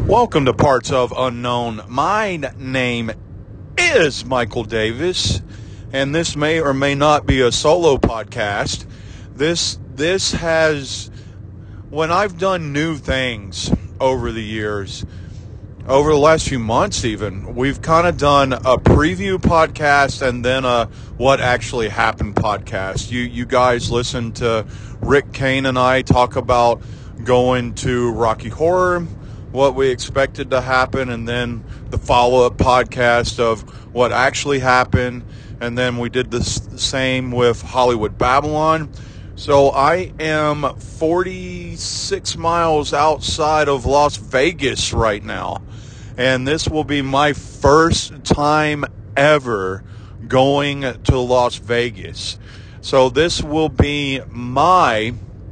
Welcome to Parts of Unknown. My name is Michael Davis, and this may or may not be a solo podcast. This has, when I've done new things over the years, over the last few months even, we've kind of done a preview podcast and then a what actually happened podcast. You guys listen to Rick Kane and I talk about going to Rocky Horror, what we expected to happen, and then the follow-up podcast of what actually happened, and then we did the same with Hollywood Babylon. So I am 46 miles outside of Las Vegas right now, and this will be my first time ever going to Las Vegas. So this will be my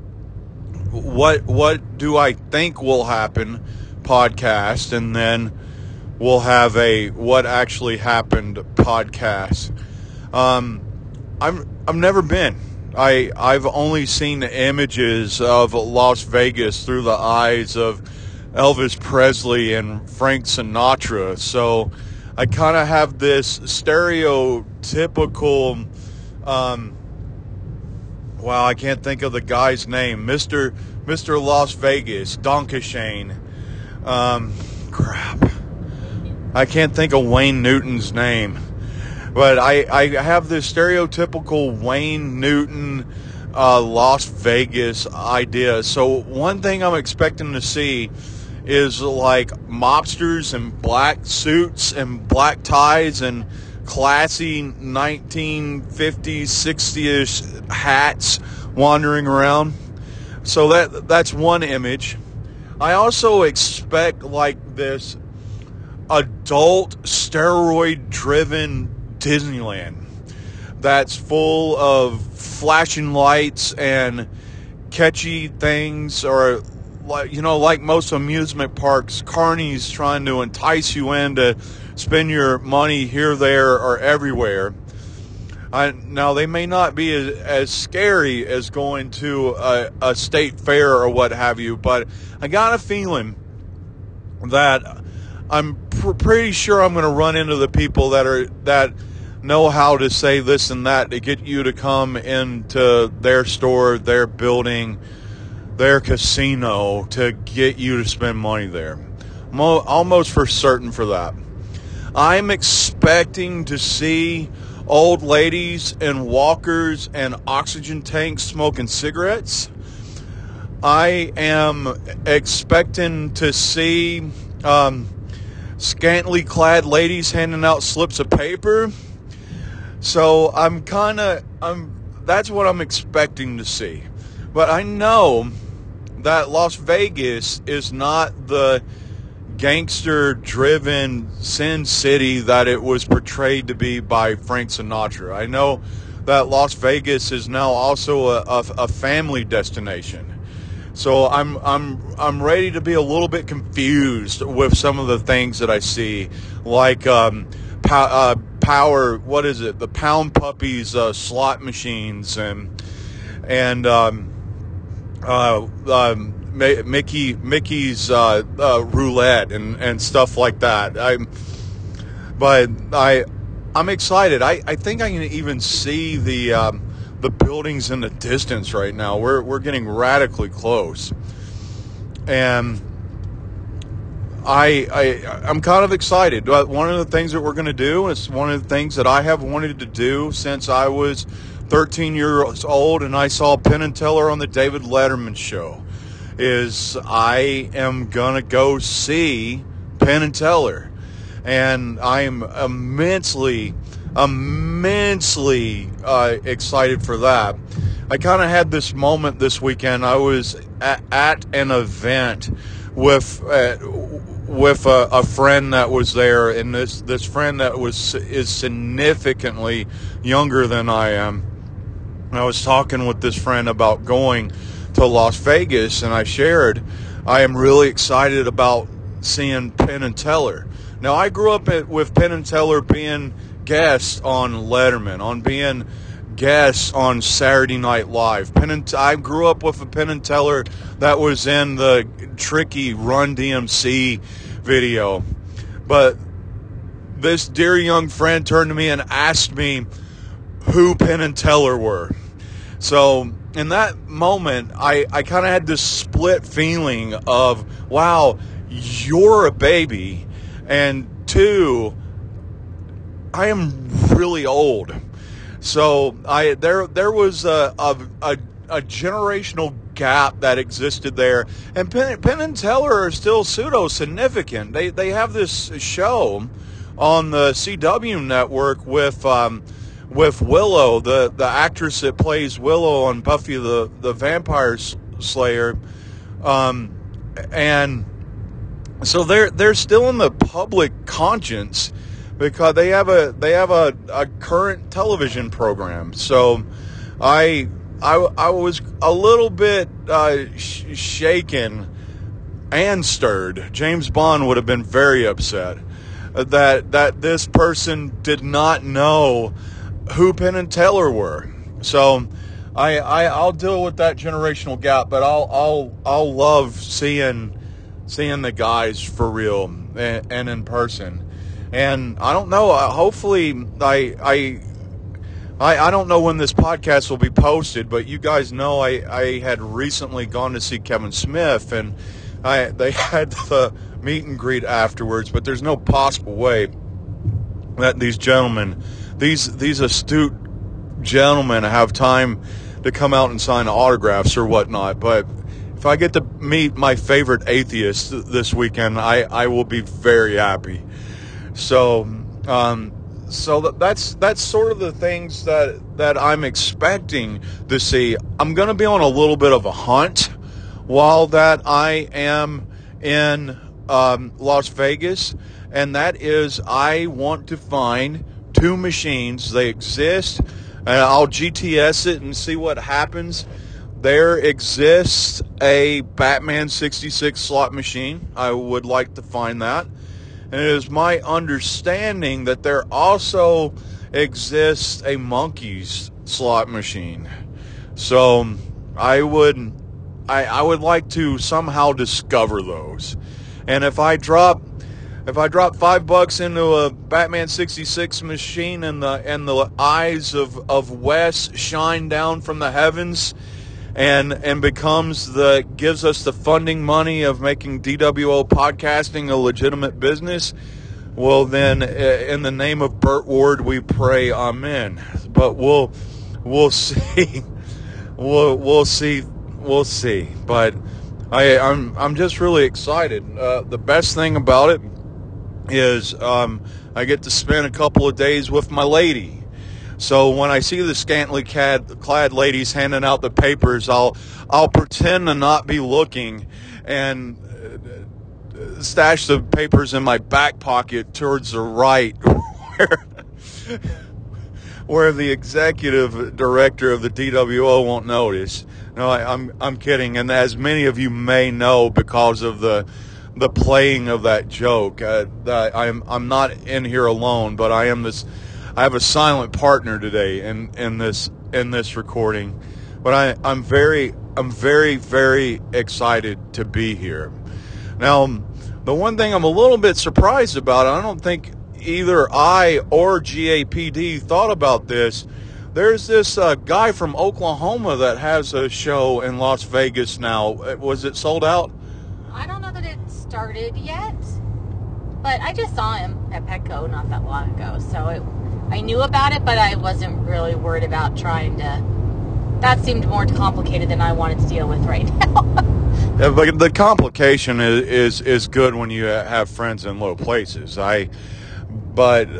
what do I think will happen podcast, and then we'll have a what actually happened podcast. I've never been. I've only seen the images of Las Vegas through the eyes of Elvis Presley and Frank Sinatra. So I kind of have this stereotypical wow, I can't think of the guy's name. Mr. Las Vegas, Donkashane. Crap. I can't think of Wayne Newton's name. But I have this stereotypical Wayne Newton, Las Vegas idea. So one thing I'm expecting to see is like mobsters in black suits and black ties and classy 1950s, 60-ish hats wandering around. So that's one image. I also expect like this adult steroid-driven Disneyland that's full of flashing lights and catchy things, or like most amusement parks, carnies trying to entice you in to spend your money here, there, or everywhere. Now, they may not be as scary as going to a state fair or what have you, but I got a feeling that I'm pretty sure I'm going to run into the people that know how to say this and that to get you to come into their store, their building, their casino, to get you to spend money there. I'm almost for certain for that. I'm expecting to see old ladies in walkers and oxygen tanks smoking cigarettes. I am expecting to see scantily clad ladies handing out slips of paper. So that's what I'm expecting to see. But I know that Las Vegas is not the gangster-driven Sin City that it was portrayed to be by Frank Sinatra. I know that Las Vegas is now also a family destination. So I'm ready to be a little bit confused with some of the things that I see, like Power. What is it? The Pound Puppies slot machines and Mickey's roulette and stuff like that. I'm excited. I think I can even see the buildings in the distance right now. We're getting radically close, and I'm kind of excited. But one of the things that we're going to do is one of the things that I have wanted to do since I was 13 years old and I saw Penn and Teller on the David Letterman show, is I am going to go see Penn and Teller. And I am immensely excited for that. I kind of had this moment this weekend. I was at an event with a friend that was there, and this friend that is significantly younger than I am. I was talking with this friend about going to Las Vegas, and I shared I am really excited about seeing Penn and Teller. Now, I grew up with Penn and Teller being guests on Letterman, on being guests on Saturday Night Live. I grew up with a Penn and Teller that was in the Tricky Run DMC video. But this dear young friend turned to me and asked me who Penn and Teller were. So in that moment, I kind of had this split feeling of, wow, you're a baby, and two, I am really old. So there was a generational gap that existed there, and Penn and Teller are still pseudo significant. They have this show on the CW network with Willow, the actress that plays Willow on Buffy the Vampire Slayer, and so they're still in the public conscience because they have a current television program. So I was a little bit shaken and stirred. James Bond would have been very upset that this person did not know who Penn and Teller were. So I'll deal with that generational gap, but I'll love seeing the guys for real and in person. And I don't know, hopefully I don't know when this podcast will be posted, but you guys know I had recently gone to see Kevin Smith, and they had the meet and greet afterwards, but there's no possible way that these gentlemen, these astute gentlemen, have time to come out and sign autographs or whatnot. But if I get to meet my favorite atheist this weekend, I will be very happy. So that's sort of the things that I'm expecting to see. I'm going to be on a little bit of a hunt while that I am in Las Vegas, and that is I want to find two machines. They exist, and I'll GTS it and see what happens. There exists a Batman 66 slot machine. I would like to find that. And it is my understanding that there also exists a Monkeys slot machine. So I would like to somehow discover those. And if I drop $5 into a Batman 66 machine and the eyes of Wes shine down from the heavens and gives us the funding money of making DWO podcasting a legitimate business, well then, in the name of Burt Ward, we pray, amen. But we'll see. We'll see. But I'm just really excited. The best thing about it is I get to spend a couple of days with my lady. So when I see the scantily clad ladies handing out the papers, I'll pretend to not be looking and stash the papers in my back pocket towards the right, where the executive director of the DWO won't notice. No, I'm kidding. And as many of you may know, because of the playing of that joke, that I'm not in here alone, but I have a silent partner today in this recording. But I'm very, very excited to be here. Now, the one thing I'm a little bit surprised about, and I don't think either I or GAPD thought about this, there's this guy from Oklahoma that has a show in Las Vegas now. Was it sold out? I don't know that it started yet, but I just saw him at Petco not that long ago, so I knew about it, but I wasn't really worried about trying to. That seemed more complicated than I wanted to deal with right now. Yeah, but the complication is good when you have friends in low places. When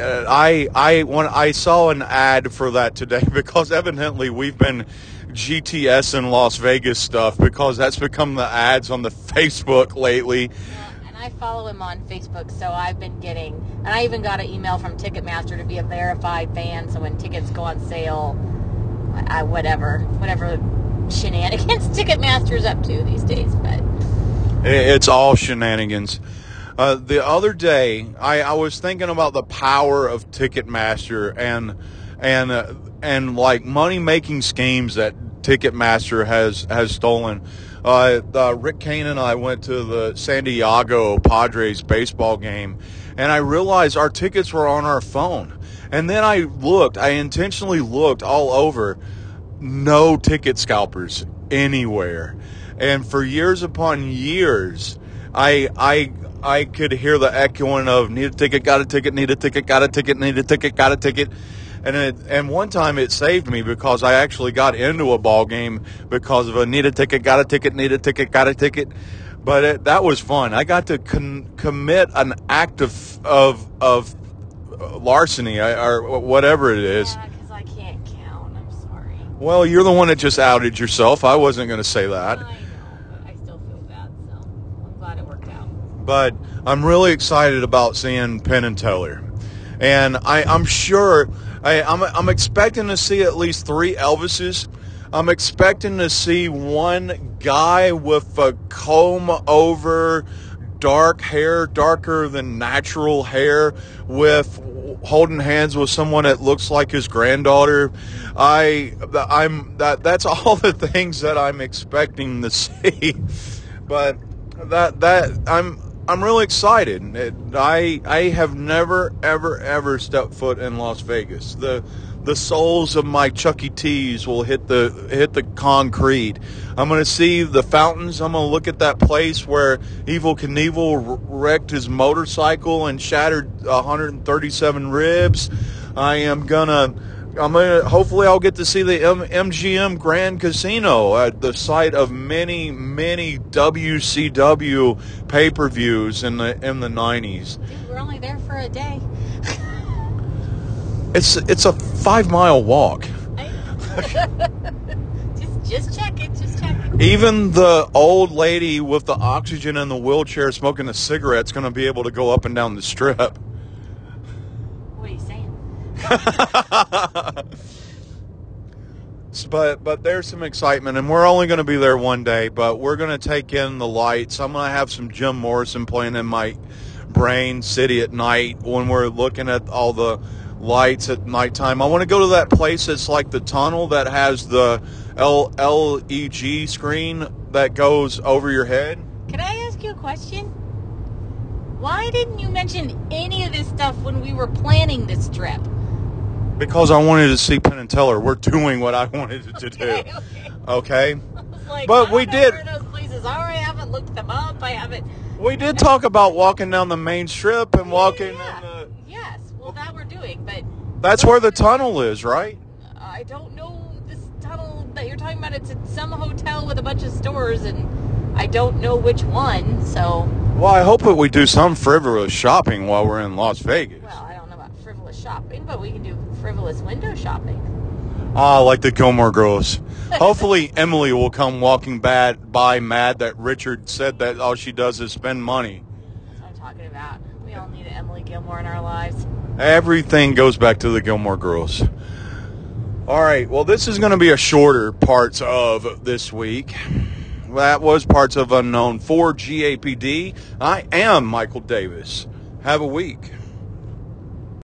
I saw an ad for that today, because evidently we've been GTS in Las Vegas stuff, because that's become the ads on the Facebook lately. Yeah, and I follow him on Facebook, so I've been getting, and I even got an email from Ticketmaster to be a verified fan, so when tickets go on sale, whatever shenanigans Ticketmaster's up to these days, but it's all shenanigans. The other and I was thinking about the power of Ticketmaster and like money making schemes that Ticketmaster has stolen. Rick Kane and I went to the San Diego Padres baseball game, and I realized our tickets were on our phone. And then I intentionally looked all over, no ticket scalpers anywhere. And for years upon years, I could hear the echoing of need a ticket, got a ticket, need a ticket, got a ticket, need a ticket, got a ticket. And one time it saved me because I actually got into a ball game because of a need a ticket, got a ticket, need a ticket, got a ticket. But that was fun. I got to commit an act of larceny or whatever it is. Yeah, because I can't count. I'm sorry. Well, you're the one that just outed yourself. I wasn't going to say that. I know, but I still feel bad, so I'm glad it worked out. But I'm really excited about seeing Penn and Teller. And I'm sure... I'm expecting to see at least 3 Elvises. I'm expecting to see one guy with a comb-over dark hair, darker than natural hair, with holding hands with someone that looks like his granddaughter. That's all the things that I'm expecting to see. But I'm really excited. I have never, ever stepped foot in Las Vegas. The soles of my Chuck E. Cheese will hit the concrete. I'm going to see the fountains. I'm going to look at that place where Evel Knievel wrecked his motorcycle and shattered 137 ribs. Hopefully I'll get to see the MGM Grand Casino at the site of many WCW pay-per-views in the 90s. Dude, we're only there for a day. It's a 5-mile walk. Just check it. Just check it. Even the old lady with the oxygen in the wheelchair smoking a cigarette's going to be able to go up and down the strip. What are you saying? But there's some excitement, and we're only going to be there one day, but we're going to take in the lights. I'm going to have some Jim Morrison playing in my brain city at night when we're looking at all the lights at nighttime. I want to go to that place that's like the tunnel that has the LED screen that goes over your head. Can I ask you a question? Why didn't you mention any of this stuff when we were planning this trip? Because I wanted to see Penn and Teller. We're doing what I wanted to do. Okay? I was like, But we did. Where those places are. I haven't looked them up. I haven't. We did talk about walking down the main strip and walking. Yeah. Yes. Well, that we're doing, but That's where the tunnel is, right? I don't know this tunnel that you're talking about. It's at some hotel with a bunch of stores, and I don't know which one. So. Well, I hope that we do some frivolous shopping while we're in Las Vegas. Well, I don't know about frivolous shopping, but we can do frivolous window shopping. Like the Gilmore Girls. Hopefully Emily will come walking by mad that Richard said that all she does is spend money. That's what I'm talking about. We all need an Emily Gilmore in our lives. Everything goes back to the Gilmore Girls. All right, well, this is going to be a shorter parts of this week. That was Parts of Unknown for GAPD. I am Michael Davis. Have a week.